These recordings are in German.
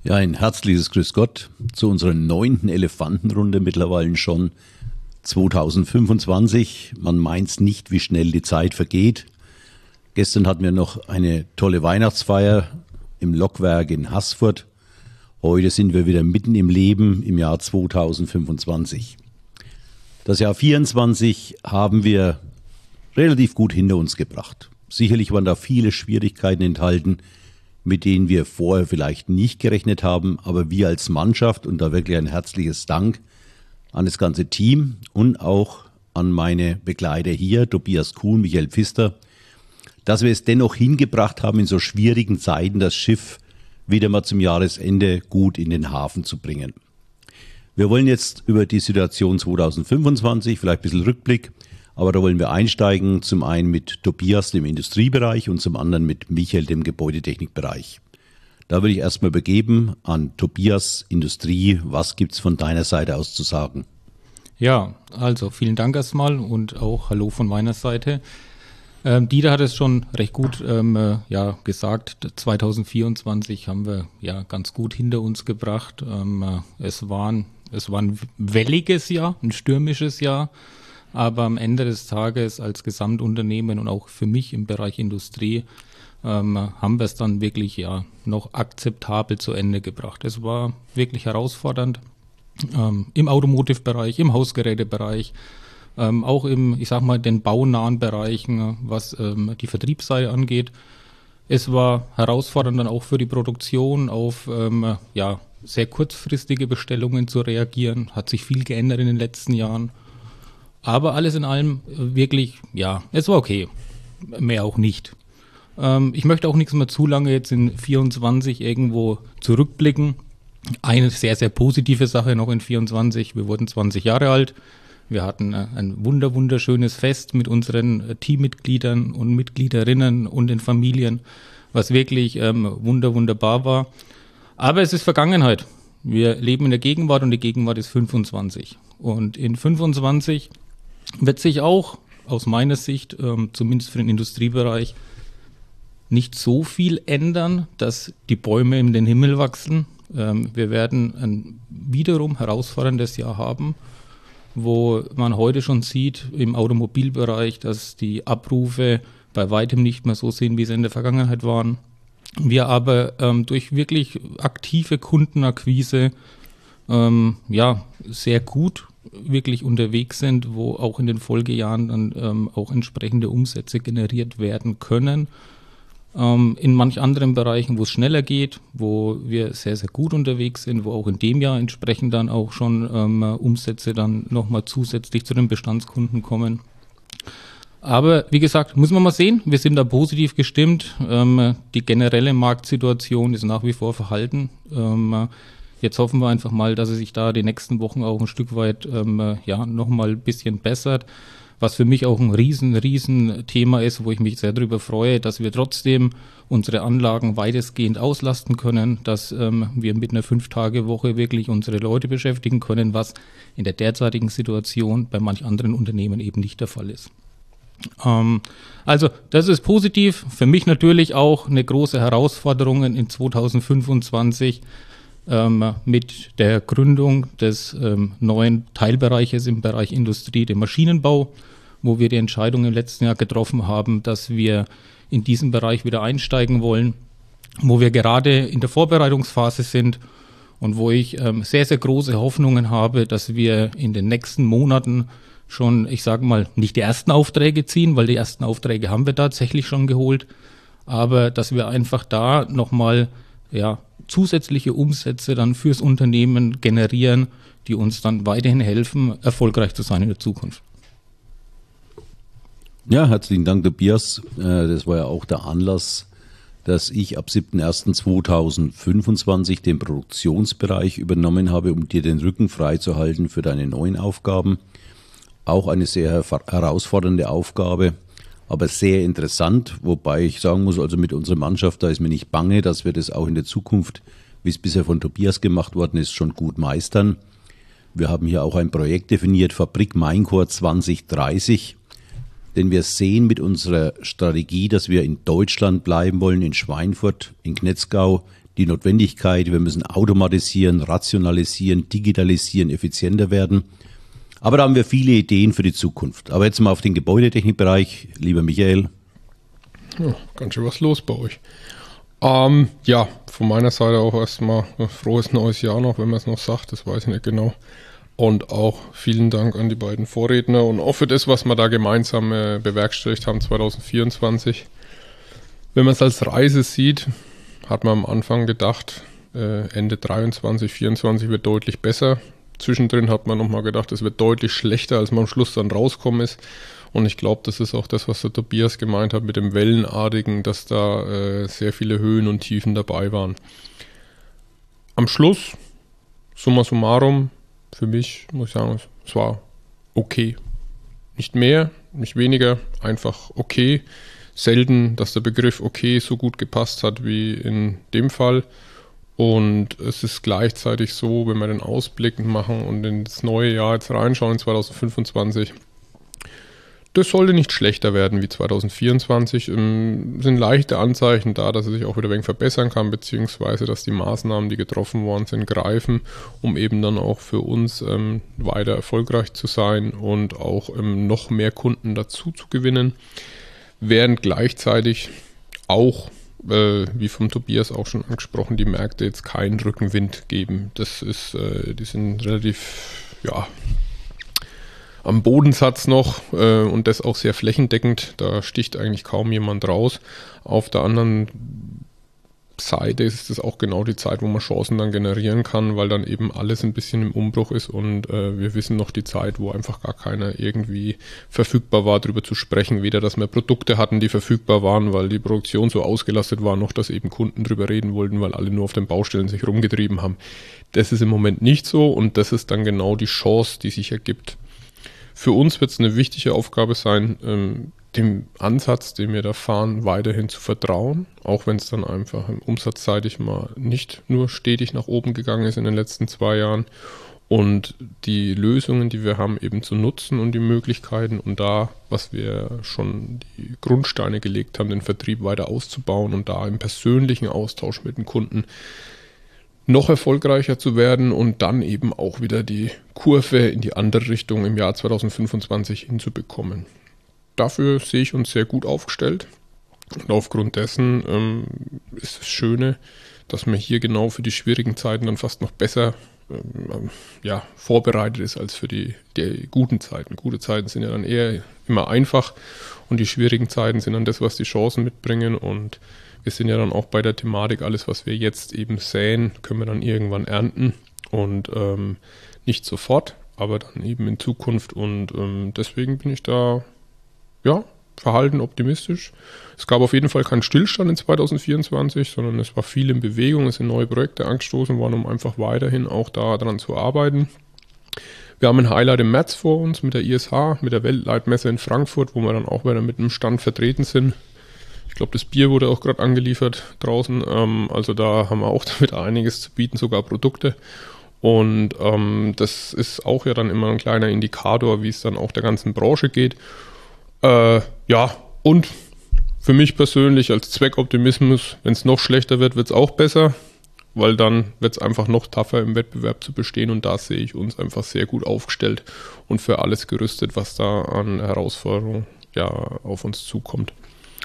Ja, ein herzliches Grüß Gott zu unserer 9. Elefantenrunde, mittlerweile schon 2025. Man meint's nicht, wie schnell die Zeit vergeht. Gestern hatten wir noch eine tolle Weihnachtsfeier im Lokwerk in Haßfurt. Heute sind wir wieder mitten im Leben im Jahr 2025. Das Jahr 24 haben wir relativ gut hinter uns gebracht. Sicherlich waren da viele Schwierigkeiten enthalten, mit denen wir vorher vielleicht nicht gerechnet haben, aber wir als Mannschaft, und da wirklich ein herzliches Dank an das ganze Team und auch an meine Begleiter hier, Tobias Kuhn, Michael Pfister, dass wir es dennoch hingebracht haben, in so schwierigen Zeiten das Schiff wieder mal zum Jahresende gut in den Hafen zu bringen. Wir wollen jetzt über die Situation 2025, vielleicht ein bisschen Rückblick, aber da wollen wir einsteigen, zum einen mit Tobias, dem Industriebereich, und zum anderen mit Michael, dem Gebäudetechnikbereich. Da würde ich erstmal übergeben an Tobias, Industrie. Was gibt's von deiner Seite aus zu sagen? Ja, also vielen Dank erstmal und auch Hallo von meiner Seite. Dieter hat es schon recht gut gesagt. 2024 haben wir ja ganz gut hinter uns gebracht. Es war ein welliges Jahr, ein stürmisches Jahr. Aber am Ende des Tages als Gesamtunternehmen und auch für mich im Bereich Industrie haben wir es dann wirklich noch akzeptabel zu Ende gebracht. Es war wirklich herausfordernd im Automotive-Bereich, im Hausgerätebereich, auch im, den baunahen Bereichen, was die Vertriebsseite angeht. Es war herausfordernd dann auch für die Produktion auf sehr kurzfristige Bestellungen zu reagieren. Hat sich viel geändert in den letzten Jahren. Aber alles in allem wirklich, es war okay. Mehr auch nicht. Ich möchte auch nichts mehr zu lange jetzt in 24 irgendwo zurückblicken. Eine sehr, sehr positive Sache noch in 24. Wir wurden 20 Jahre alt. Wir hatten ein wunderschönes Fest mit unseren Teammitgliedern und Mitgliederinnen und den Familien, was wirklich wunderbar war. Aber es ist Vergangenheit. Wir leben in der Gegenwart und die Gegenwart ist 25. Und in 25 wird sich auch aus meiner Sicht, zumindest für den Industriebereich, nicht so viel ändern, dass die Bäume in den Himmel wachsen. Wir werden ein wiederum herausforderndes Jahr haben, wo man heute schon sieht im Automobilbereich, dass die Abrufe bei weitem nicht mehr so sind, wie sie in der Vergangenheit waren. Wir aber durch wirklich aktive Kundenakquise sehr gut wirklich unterwegs sind, wo auch in den Folgejahren dann auch entsprechende Umsätze generiert werden können. In manch anderen Bereichen, wo es schneller geht, wo wir sehr, sehr gut unterwegs sind, wo auch in dem Jahr entsprechend dann auch schon Umsätze dann nochmal zusätzlich zu den Bestandskunden kommen. Aber wie gesagt, muss man mal sehen, wir sind da positiv gestimmt. Die generelle Marktsituation ist nach wie vor verhalten. Jetzt hoffen wir einfach mal, dass es sich da die nächsten Wochen auch ein Stück weit nochmal ein bisschen bessert. Was für mich auch ein riesen Thema ist, wo ich mich sehr darüber freue, dass wir trotzdem unsere Anlagen weitestgehend auslasten können, dass wir mit einer 5-Tage-Woche wirklich unsere Leute beschäftigen können, was in der derzeitigen Situation bei manch anderen Unternehmen eben nicht der Fall ist. Also das ist positiv. Für mich natürlich auch eine große Herausforderung in 2025 mit der Gründung des neuen Teilbereiches im Bereich Industrie, dem Maschinenbau, wo wir die Entscheidung im letzten Jahr getroffen haben, dass wir in diesen Bereich wieder einsteigen wollen, wo wir gerade in der Vorbereitungsphase sind und wo ich sehr, sehr große Hoffnungen habe, dass wir in den nächsten Monaten schon, nicht die ersten Aufträge ziehen, weil die ersten Aufträge haben wir tatsächlich schon geholt, aber dass wir einfach da nochmal zusätzliche Umsätze dann fürs Unternehmen generieren, die uns dann weiterhin helfen, erfolgreich zu sein in der Zukunft. Ja, herzlichen Dank, Tobias. Das war ja auch der Anlass, dass ich ab 7.1.2025 den Produktionsbereich übernommen habe, um dir den Rücken freizuhalten für deine neuen Aufgaben. Auch eine sehr herausfordernde Aufgabe, aber sehr interessant, wobei ich sagen muss, also mit unserer Mannschaft, da ist mir nicht bange, dass wir das auch in der Zukunft, wie es bisher von Tobias gemacht worden ist, schon gut meistern. Wir haben hier auch ein Projekt definiert, Fabrik Maincore 2030, denn wir sehen mit unserer Strategie, dass wir in Deutschland bleiben wollen, in Schweinfurt, in Knetzgau, die Notwendigkeit, wir müssen automatisieren, rationalisieren, digitalisieren, effizienter werden. Aber da haben wir viele Ideen für die Zukunft. Aber jetzt mal auf den Gebäudetechnikbereich, lieber Michael. Ja, ganz schön was los bei euch. Ja, von meiner Seite auch erstmal ein frohes neues Jahr noch, wenn man es noch sagt, das weiß ich nicht genau. Und auch vielen Dank an die beiden Vorredner und auch für das, was wir da gemeinsam bewerkstelligt haben 2024. Wenn man es als Reise sieht, hat man am Anfang gedacht, Ende 23, 24 wird deutlich besser. Zwischendrin hat man nochmal gedacht, es wird deutlich schlechter, als man am Schluss dann rauskommen ist. Und ich glaube, das ist auch das, was der Tobias gemeint hat mit dem Wellenartigen, dass da sehr viele Höhen und Tiefen dabei waren. Am Schluss, summa summarum, für mich muss ich sagen, es war okay. Nicht mehr, nicht weniger, einfach okay. Selten, dass der Begriff okay so gut gepasst hat wie in dem Fall. Und es ist gleichzeitig so, wenn wir den Ausblick machen und in das neue Jahr jetzt reinschauen, in 2025, das sollte nicht schlechter werden wie 2024. Sind leichte Anzeichen da, dass es sich auch wieder ein wenig verbessern kann, beziehungsweise dass die Maßnahmen, die getroffen worden sind, greifen, um eben dann auch für uns weiter erfolgreich zu sein und auch noch mehr Kunden dazu zu gewinnen. Während gleichzeitig auch, wie vom Tobias auch schon angesprochen, die Märkte jetzt keinen Rückenwind geben. Die sind relativ, am Bodensatz noch und das auch sehr flächendeckend. Da sticht eigentlich kaum jemand raus. Auf der anderen Seite ist es auch genau die Zeit, wo man Chancen dann generieren kann, weil dann eben alles ein bisschen im Umbruch ist und wir wissen noch die Zeit, wo einfach gar keiner irgendwie verfügbar war, darüber zu sprechen. Weder, dass wir Produkte hatten, die verfügbar waren, weil die Produktion so ausgelastet war, noch, dass eben Kunden drüber reden wollten, weil alle nur auf den Baustellen sich rumgetrieben haben. Das ist im Moment nicht so und das ist dann genau die Chance, die sich ergibt. Für uns wird es eine wichtige Aufgabe sein, dem Ansatz, den wir da fahren, weiterhin zu vertrauen, auch wenn es dann einfach umsatzseitig mal nicht nur stetig nach oben gegangen ist in den letzten 2 Jahren und die Lösungen, die wir haben, eben zu nutzen und die Möglichkeiten und da, was wir schon die Grundsteine gelegt haben, den Vertrieb weiter auszubauen und da im persönlichen Austausch mit den Kunden noch erfolgreicher zu werden und dann eben auch wieder die Kurve in die andere Richtung im Jahr 2025 hinzubekommen. Dafür sehe ich uns sehr gut aufgestellt und aufgrund dessen ist das Schöne, dass man hier genau für die schwierigen Zeiten dann fast noch besser vorbereitet ist als für die guten Zeiten. Gute Zeiten sind ja dann eher immer einfach und die schwierigen Zeiten sind dann das, was die Chancen mitbringen und wir sind ja dann auch bei der Thematik, alles was wir jetzt eben säen, können wir dann irgendwann ernten und nicht sofort, aber dann eben in Zukunft und deswegen bin ich da verhalten optimistisch. Es gab auf jeden Fall keinen Stillstand in 2024, sondern es war viel in Bewegung, es sind neue Projekte angestoßen worden, um einfach weiterhin auch daran zu arbeiten. Wir haben ein Highlight im März vor uns mit der ISH, mit der Weltleitmesse in Frankfurt, wo wir dann auch wieder mit einem Stand vertreten sind. Ich glaube, das Bier wurde auch gerade angeliefert draußen, also da haben wir auch damit einiges zu bieten, sogar Produkte. Und das ist auch ja dann immer ein kleiner Indikator, wie es dann auch der ganzen Branche geht. Und für mich persönlich als Zweckoptimismus, wenn es noch schlechter wird, wird es auch besser, weil dann wird es einfach noch tougher im Wettbewerb zu bestehen und da sehe ich uns einfach sehr gut aufgestellt und für alles gerüstet, was da an Herausforderungen auf uns zukommt.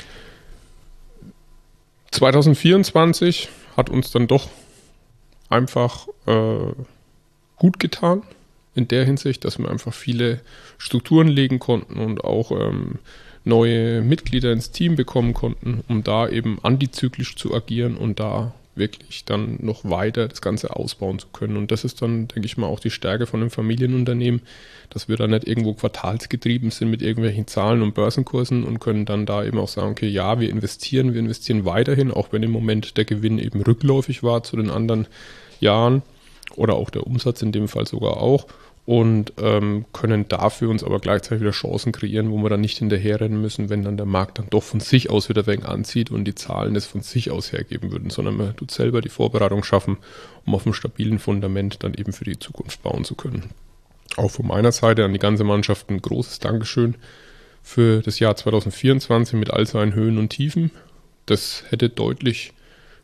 2024 hat uns dann doch einfach gut getan. In der Hinsicht, dass wir einfach viele Strukturen legen konnten und auch neue Mitglieder ins Team bekommen konnten, um da eben antizyklisch zu agieren und da wirklich dann noch weiter das Ganze ausbauen zu können. Und das ist dann, denke ich mal, auch die Stärke von einem Familienunternehmen, dass wir da nicht irgendwo quartalsgetrieben sind mit irgendwelchen Zahlen und Börsenkursen und können dann da eben auch sagen, okay, ja, wir investieren weiterhin, auch wenn im Moment der Gewinn eben rückläufig war zu den anderen Jahren oder auch der Umsatz in dem Fall sogar auch. Und können dafür uns aber gleichzeitig wieder Chancen kreieren, wo wir dann nicht hinterherrennen müssen, wenn dann der Markt dann doch von sich aus wieder ein wenig anzieht und die Zahlen es von sich aus hergeben würden, sondern man tut selber die Vorbereitung schaffen, um auf einem stabilen Fundament dann eben für die Zukunft bauen zu können. Auch von meiner Seite an die ganze Mannschaft ein großes Dankeschön für das Jahr 2024 mit all seinen Höhen und Tiefen. Das hätte deutlich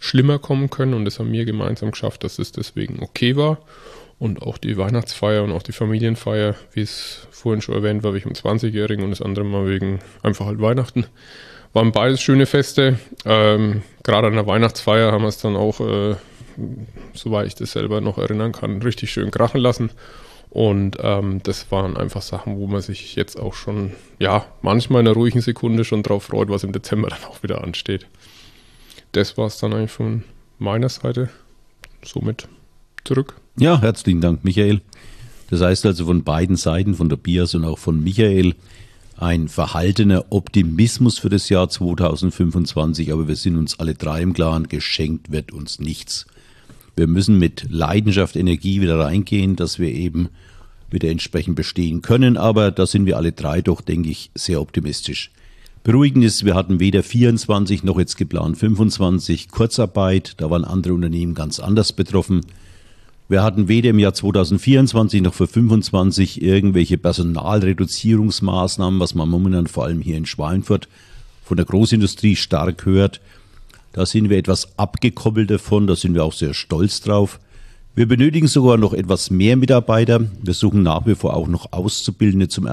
schlimmer kommen können und das haben wir gemeinsam geschafft, dass es deswegen okay war. Und auch die Weihnachtsfeier und auch die Familienfeier, wie es vorhin schon erwähnt war, wegen dem 20-Jährigen und das andere Mal wegen einfach halt Weihnachten. Waren beides schöne Feste. Gerade an der Weihnachtsfeier haben wir es dann auch, soweit ich das selber noch erinnern kann, richtig schön krachen lassen. Und das waren einfach Sachen, wo man sich jetzt auch schon, ja, manchmal in einer ruhigen Sekunde schon drauf freut, was im Dezember dann auch wieder ansteht. Das war es dann eigentlich von meiner Seite. Somit zurück. Ja, herzlichen Dank, Michael. Das heißt also von beiden Seiten, von Tobias und auch von Michael, ein verhaltener Optimismus für das Jahr 2025, aber wir sind uns alle drei im Klaren, geschenkt wird uns nichts. Wir müssen mit Leidenschaft, Energie wieder reingehen, dass wir eben wieder entsprechend bestehen können, aber da sind wir alle drei doch, denke ich, sehr optimistisch. Beruhigend ist, wir hatten weder 24 noch jetzt geplant 25 Kurzarbeit, da waren andere Unternehmen ganz anders betroffen. Wir hatten weder im Jahr 2024 noch für 25 irgendwelche Personalreduzierungsmaßnahmen, was man momentan vor allem hier in Schweinfurt von der Großindustrie stark hört. Da sind wir etwas abgekoppelt davon, da sind wir auch sehr stolz drauf. Wir benötigen sogar noch etwas mehr Mitarbeiter. Wir suchen nach wie vor auch noch Auszubildende zum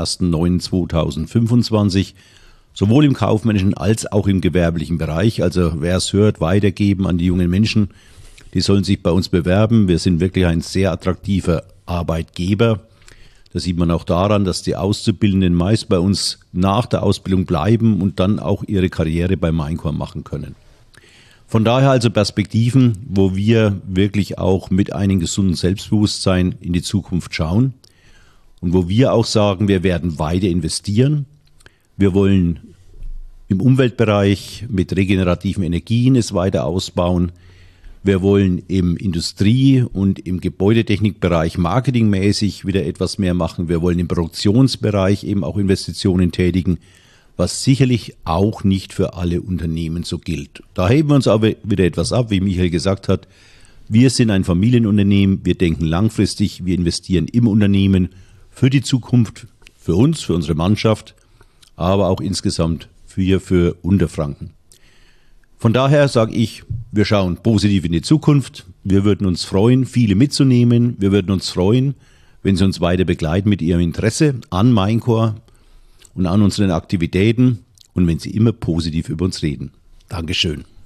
1.9.2025, sowohl im kaufmännischen als auch im gewerblichen Bereich. Also wer es hört, weitergeben an die jungen Menschen. Die sollen sich bei uns bewerben. Wir sind wirklich ein sehr attraktiver Arbeitgeber. Das sieht man auch daran, dass die Auszubildenden meist bei uns nach der Ausbildung bleiben und dann auch ihre Karriere bei Maincore machen können. Von daher also Perspektiven, wo wir wirklich auch mit einem gesunden Selbstbewusstsein in die Zukunft schauen und wo wir auch sagen, wir werden weiter investieren. Wir wollen im Umweltbereich mit regenerativen Energien es weiter ausbauen. Wir wollen im Industrie- und im Gebäudetechnikbereich marketingmäßig wieder etwas mehr machen. Wir wollen im Produktionsbereich eben auch Investitionen tätigen, was sicherlich auch nicht für alle Unternehmen so gilt. Da heben wir uns aber wieder etwas ab, wie Michael gesagt hat. Wir sind ein Familienunternehmen, wir denken langfristig, wir investieren im Unternehmen für die Zukunft, für uns, für unsere Mannschaft, aber auch insgesamt für Unterfranken. Von daher sage ich, wir schauen positiv in die Zukunft. Wir würden uns freuen, viele mitzunehmen. Wir würden uns freuen, wenn Sie uns weiter begleiten mit Ihrem Interesse an Maincore und an unseren Aktivitäten und wenn Sie immer positiv über uns reden. Dankeschön.